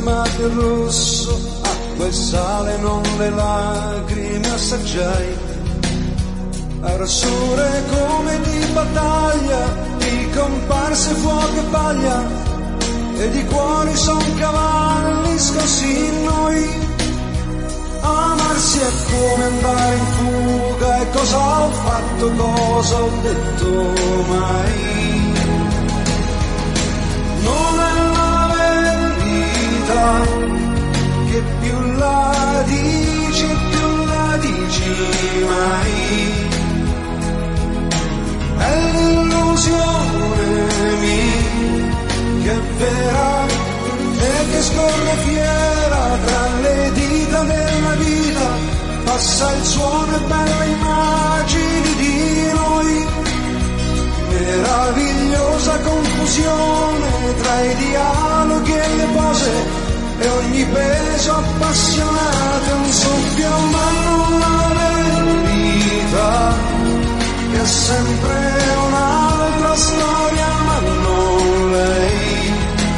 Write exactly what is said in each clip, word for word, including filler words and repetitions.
schermate il rosso, acqua e sale, non le lacrime assaggiai. Arsure come di battaglia, di comparse fuoco e paglia, e di cuori son cavalli scossi in noi. Amarsi è come andare in fuga, e cosa ho fatto, cosa ho detto mai. Non è la verità, che più la dici più la dici mai. È l'illusione mia che è vera e che scorre fiera tra le dita della vita, passa il suono e belle immagini di noi. Meravigliosa confusione tra i dialoghi e le pose, e ogni peso appassionato è un soffio, ma non la verità, che è sempre un'altra storia, ma non lei.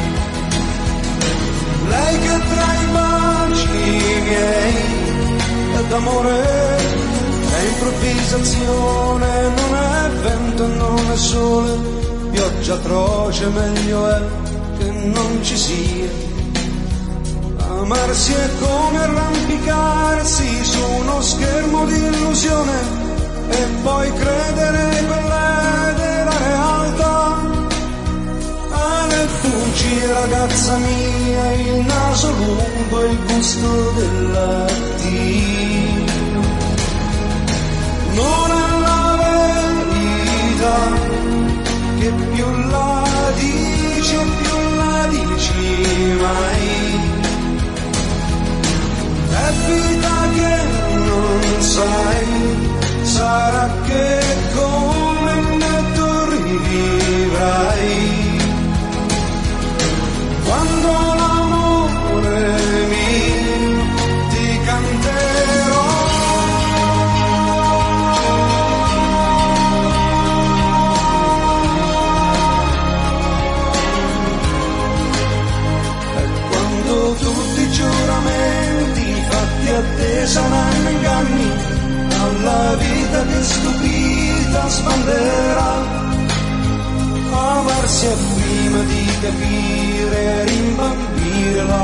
Lei che tra i baci miei è d'amore, è improvvisazione, non è vento e non è sole, pioggia atroce, meglio è che non ci sia. Amarsi è come arrampicarsi su uno schermo di illusione, e poi credere quella della realtà. Ale fuggi, ragazza mia, il naso lungo e il gusto dell'addio. Non è la verità, che più la dici e più la dici mai. È vita che non sai, sarà che come me tu rivivrai. Quando l'amore mio ti canterò, e quando tutti i giuramenti fatti a te saranno inganni, alla vita che stupita sbanderà. Amarsi è prima di capire, rimbambire la